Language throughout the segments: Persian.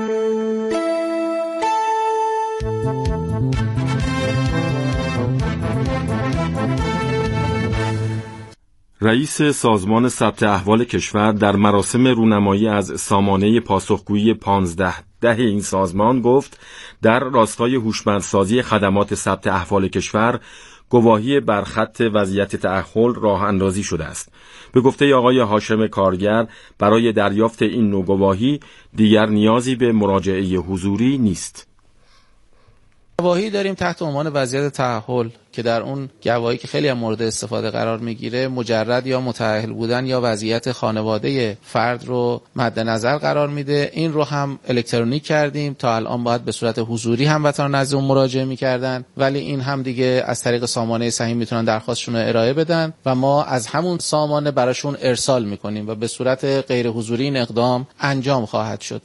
رئیس سازمان ثبت احوال کشور در مراسم رونمایی از سامانه پاسخگویی 15 این سازمان گفت در راستای هوشمندسازی خدمات ثبت احوال کشور گواهی بر خط وضعیت تأهل راه اندازی شده است. به گفته آقای هاشم کارگر برای دریافت این نوع گواهی دیگر نیازی به مراجعه حضوری نیست. گواهی داریم تحت عنوان وضعیت تأهل که در اون گواهی که خیلی هم مورد استفاده قرار میگیره مجرد یا متأهل بودن یا وضعیت خانواده فرد رو مد نظر قرار میده. این رو هم الکترونیک کردیم. تا الان باید به صورت حضوری هموطنان نزد اون مراجعه میکردن، ولی این هم دیگه از طریق سامانه سهیم میتونن درخواستشون رو ارائه بدن و ما از همون سامانه براشون ارسال میکنیم و به صورت غیر حضوری این اقدام انجام خواهد شد.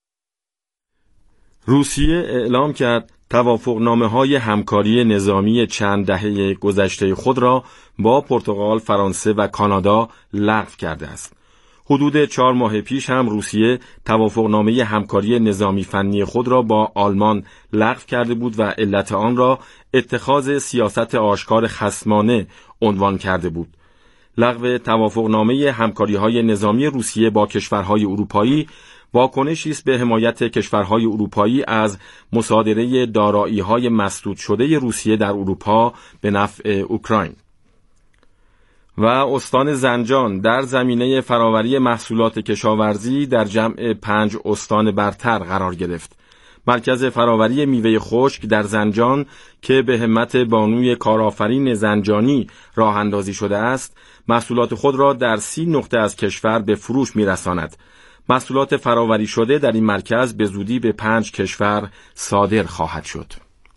روسیه اعلام کرد توافقنامه‌های همکاری نظامی چند دهه گذشته خود را با پرتغال، فرانسه و کانادا لغو کرده است. حدود 4 ماه پیش هم روسیه توافقنامه همکاری نظامی فنی خود را با آلمان لغو کرده بود و علت آن را اتخاذ سیاست آشکار خصمانه عنوان کرده بود. لغو توافقنامه همکاری‌های نظامی روسیه با کشورهای اروپایی واکنشی است به حمایت کشورهای اروپایی از مصادره دارایی‌های مسدود شده روسیه در اروپا به نفع اوکراین. و استان زنجان در زمینه فراوری محصولات کشاورزی در جمع 5 استان برتر قرار گرفت. مرکز فراوری میوه خشک در زنجان که به همت بانوی کارآفرین زنجانی راه اندازی شده است، محصولات خود را در 30 نقطه از کشور به فروش می‌رساند. محصولات فراوری شده در این مرکز به زودی به 5 کشور صادر خواهد شد.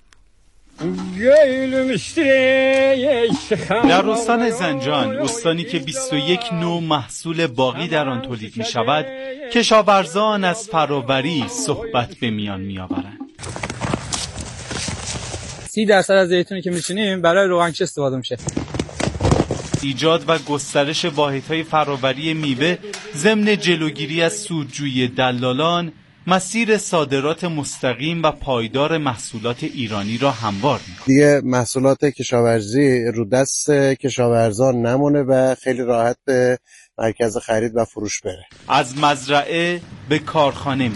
در استان زنجان، استانی که 21 نوع محصول باغی در آن تولید می شود، کشاورزان از فراوری صحبت به میان می آورند. 30% از زیتونی که می‌چینیم برای روغنکش استفاده میشه. ایجاد و گسترش واحدهای فراوری میوه ضمن جلوگیری از سودجویی دلالان، مسیر صادرات مستقیم و پایدار محصولات ایرانی را هموار می‌کند. دیگه محصولات کشاورزی رو دست کشاورزان نمونه و خیلی راحت به مرکز خرید و فروش بره. از مزرعه به کارخانه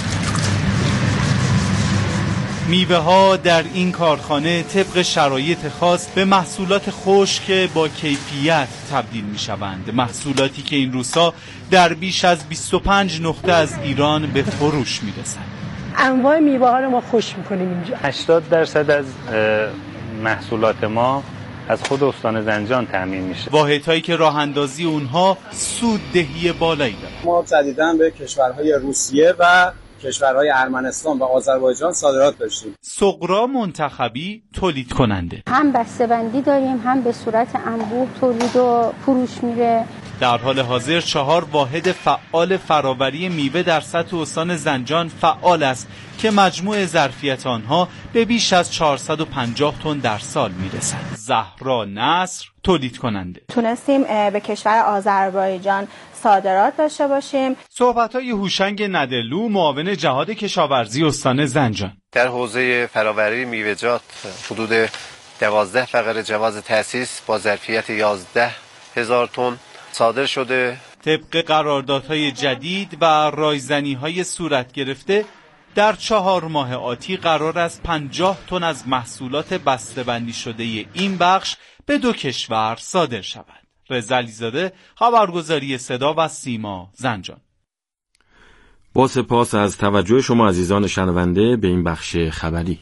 میوه ها در این کارخانه طبق شرایط خاص به محصولات خشک با کیفیت تبدیل می شوند. محصولاتی که این روزها در بیش از 25 نقطه از ایران به فروش می رسند. انواع میوه ها رو ما خشک می کنیم اینجا. 80% از محصولات ما از خود استان زنجان تامین میشه. واحدهایی که راه اندازی اونها سوددهی بالایی دارد. ما جدیداً به کشورهای روسیه و کشورهای ارمنستان و آذربایجان صادرات داشتیم. سغرا منتخبی تولید کننده. هم بسته‌بندی داریم، هم به صورت انبوه تولید و فروش میره. در حال حاضر 4 واحد فعال فراوری میوه در سطح استان زنجان فعال است که مجموع ظرفیت آنها به بیش از 450 تن در سال میرسد. زهرا نصر تولید کننده. تونستیم به کشور آذربایجان صادرات داشته باشیم. صحبت‌های هوشنگ ندلو، معاون جهاد کشاورزی استان زنجان. در حوزه فراوری میوه‌جات حدود 12 فقره جواز تأسیس با ظرفیت 11,000 تن صادر شده. طبق قراردادهای جدید و رایزنی‌های صورت گرفته در 4 ماه آتی قرار است 50 تن از محصولات بسته‌بندی شده این بخش به 2 کشور صادر شود. رضا علیزاده، خبرگزاری صدا و سیما، زنجان. با سپاس از توجه شما عزیزان شنونده به این بخش خبری.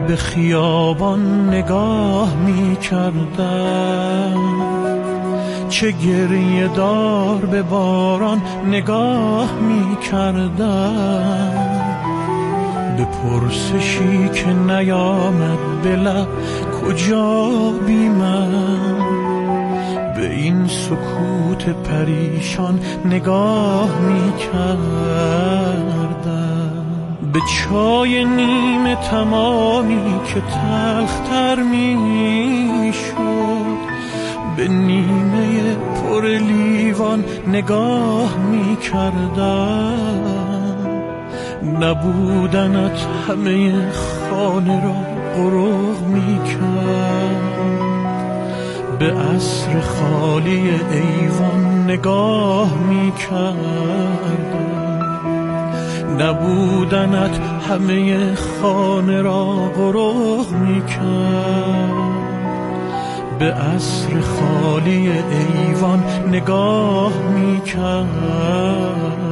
به خیابان نگاه می کردم، چه گریه دار به باران نگاه می کردم. به پرسشی که نیامد به لب کجا بی من، به این سکوت پریشان نگاه می کردم. به چای نیمه تمامی که تلختر می شد، به نیمه پر لیوان نگاه می کردم. نبودنت همه خانه را غرق می کرد، به عصر خالی ایوان نگاه می کردم. نبودنت همه خانه را غرق می کرد، به عصر خالی ایوان نگاه می کردم.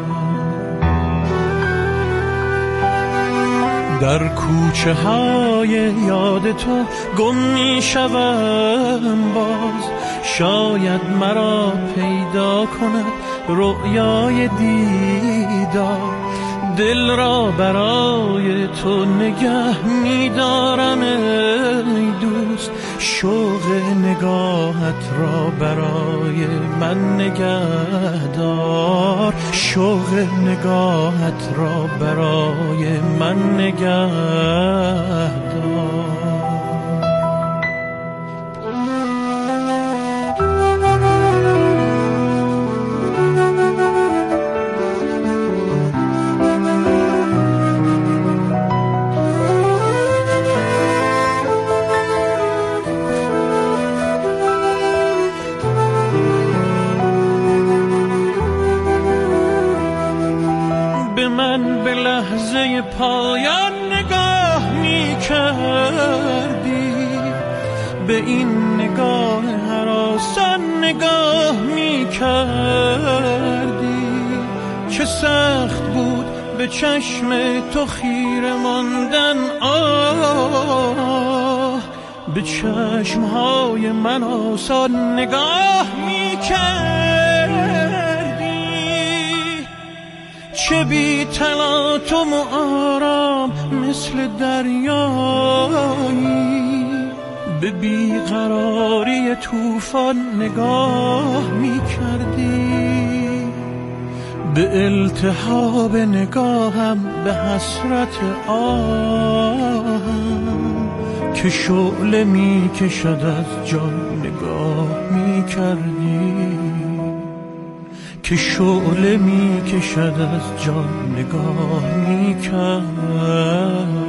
در کوچه های یاد تو گم می شوم باز، شاید مرا پیدا کند رؤیای دیدار. دل را برای تو نگه می دارم ای دوست، شوق نگاهت را برای من نگه دار. شوق نگاهت را برای من نگه دار. لحظه پایان نگاه می کردی، به این نگاه هراسان نگاه می کردی. چه سخت بود به چشم تو خیره ماندن، آه به چشمهای من آسان نگاه می کردی. چه بی تلاطم و آرام مثل دریایی، به بیقراری طوفان نگاه می کردی. به التهاب نگاهم، به حسرت آهم که شعله می کشد از جان نگاه می کردی. که شعله می کشد از جان نگاه می کردی.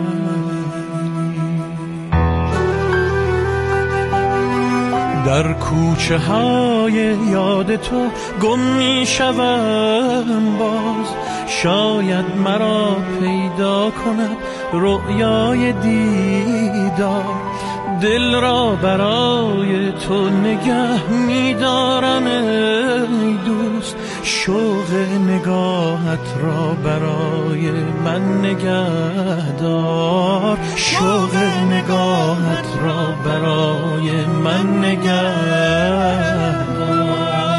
در کوچه های یاد تو گم می شوم باز، شاید مرا پیدا کند رؤیای دیدار. دل را برای تو نگه می دارم ای دوست، شوق نگاهت را برای من نگه دار. شوق نگاهت را برای من نگه دار.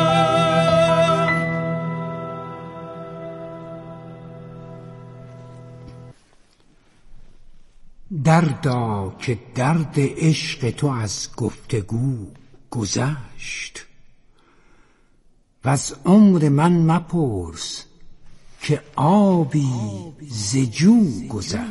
دردا که درد عشق تو از گفتگو گذشت، و از عمر من مپرس که آبی ز جو گذشت.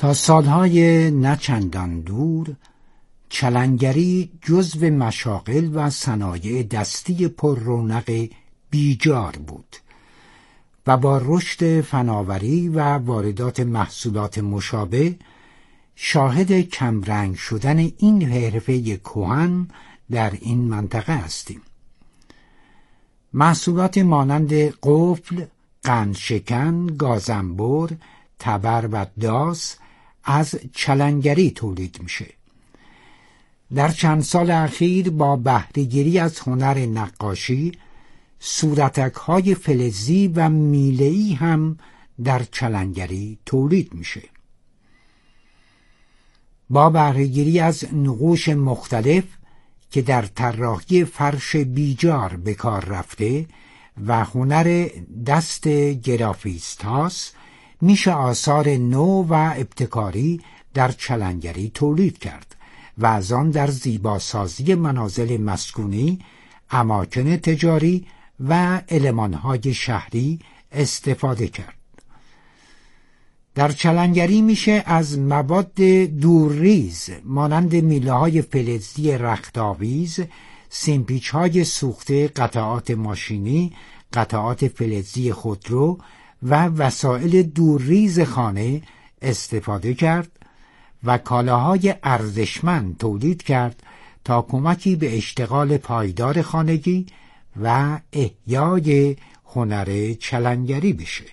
تا سالهای نچندان دور چلنگری جزو مشاغل و صنایع دستی پر رونق بیجار بود و با رشد فناوری و واردات محصولات مشابه شاهد کمرنگ شدن این حرفه کهن در این منطقه هستیم. محصولات مانند قفل، قندشکن، گازنبر، تبر و داس از چلنگری تولید میشه. در چند سال اخیر با بهره‌گیری از هنر نقاشی، صورتک‌های فلزی و میله‌ای هم در چلنگری تولید میشه. با بهره‌گیری از نقوش مختلف که در طراحی فرش بیجار به کار رفته و هنر دست گرافیست هاست، میشه آثار نو و ابتکاری در چلنگری تولید کرد و از آن در زیباسازی منازل مسکونی، اماکن تجاری و المانهای شهری استفاده کرد. در چلنگری میشه از مواد دورریز مانند میله‌های فلزی رختاویز، سیمپیچ‌های سوخته، قطعات ماشینی، قطعات فلزی خودرو و وسایل دورریز خانه استفاده کرد و کالاهای ارزشمند تولید کرد تا کمکی به اشتغال پایدار خانگی و احیای هنر چلنگری بشه.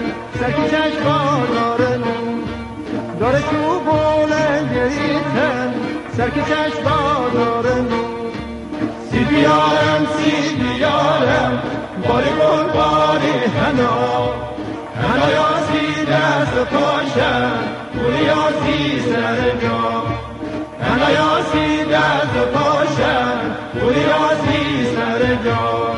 داره چوب بلند گریتن سرک چشما داره سید بیارم سید بیارم باری گل باری هنا هنایازی دست پاشم بوریازی سر جا هنایازی دست پاشم بوریازی سر جا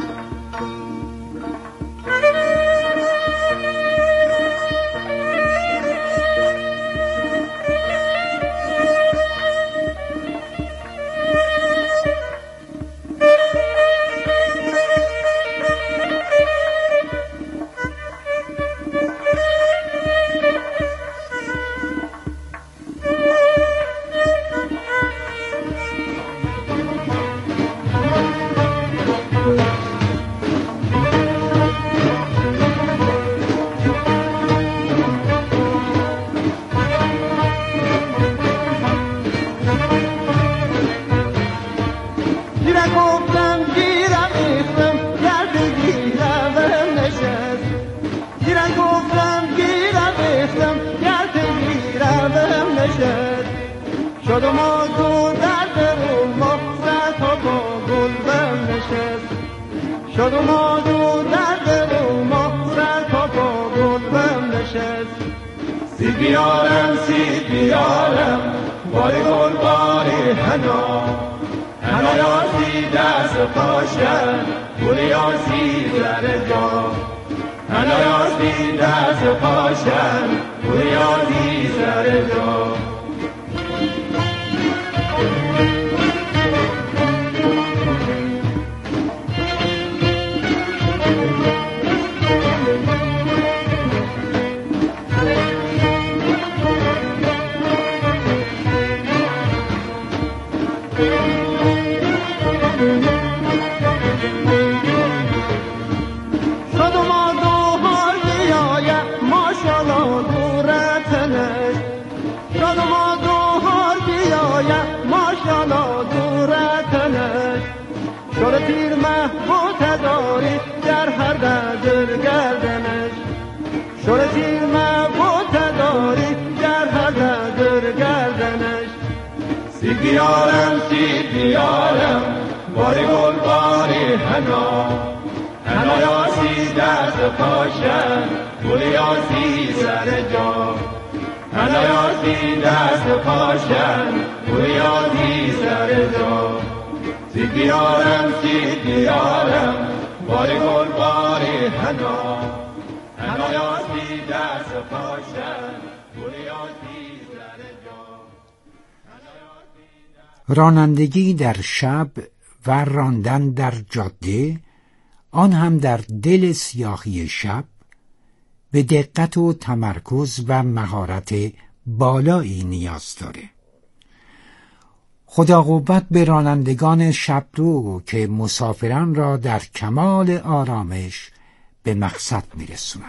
شد و ما تو در درون مخصد ها با گل بم نشست شد و ما تو در درون مخصد ها با گل بم نشست سید بیارم سید بیارم باری گل باری هنا هنایازی دست پاشم بوریازی در جا هنایازی دست پاشم بوریازی سر جا تیر محبوط داری در هر دل گردنش شور تیر محبوط داری در هر دل گردنش سید بیارم سید بیارم باری گل باری هنا هنایازی دست پاشم بوریازی سر جا هنایازی دست پاشم بوریازی سر جا سید بیارم سید بیارم باری گل باری هنا هنایازی دست پاشم بوریازی سر جا. رانندگی در شب و راندن در جاده، آن هم در دل سیاهی شب، به دقت و تمرکز و مهارت بالایی نیاز داره. خدا قوت به رانندگان شبرو که مسافران را در کمال آرامش به مقصد میرسونند.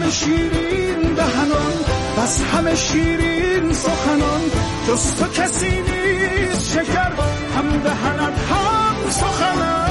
همه شیرین دهنان، بس همه شیرین سخنان، جز تو کسی نیست شکر، هم دهنت هم سخنان.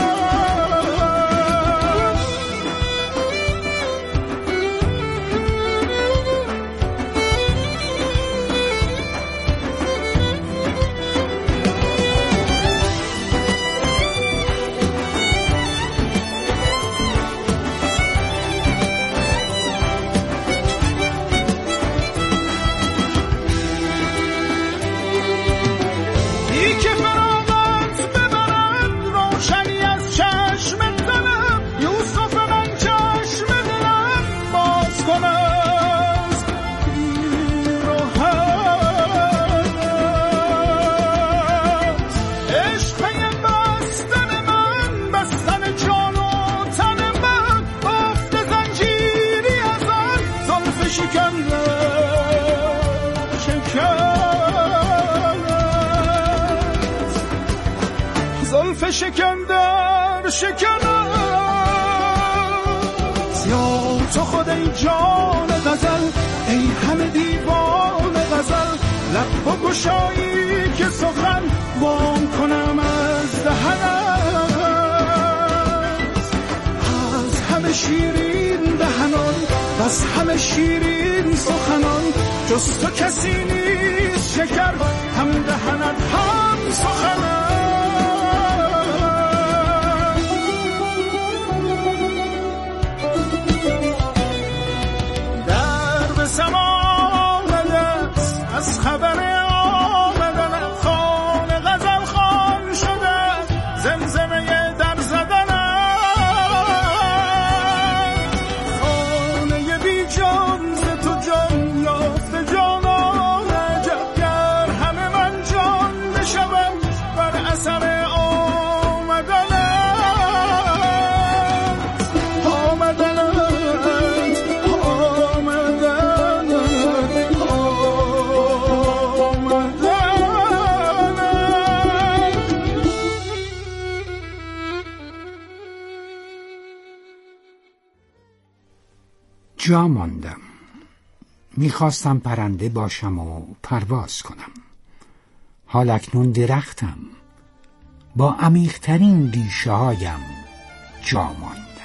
شکندر شکند یا تو خود ای جان غزل، ای همه دیوان غزل، لب بگشایی که سخن وام کنم از دهنت. از همه شیرین دهنان، بس همه شیرین سخنان، جز تو کسی نیست شکر، هم دهنت هم سخنان. از خبر آمدن خان غزل خان شده، زمزمه در زدن خانه بی جان، ز تو جان یافته جانان عجب، گر همه من جان بشوم بر اثر جا ماندم. میخواستم پرنده باشم و پرواز کنم. حال اکنون درختم، با عمیق‌ترین ریشه هایم جا ماندم.